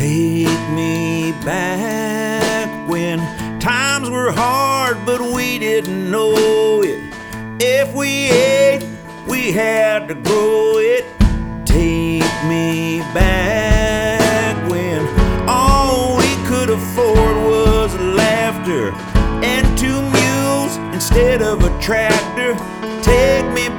Take me back when times were hard, but we didn't know it. If we ate, we had to grow it. Take me back when all we could afford was laughter and 2 mules instead of a tractor. Take me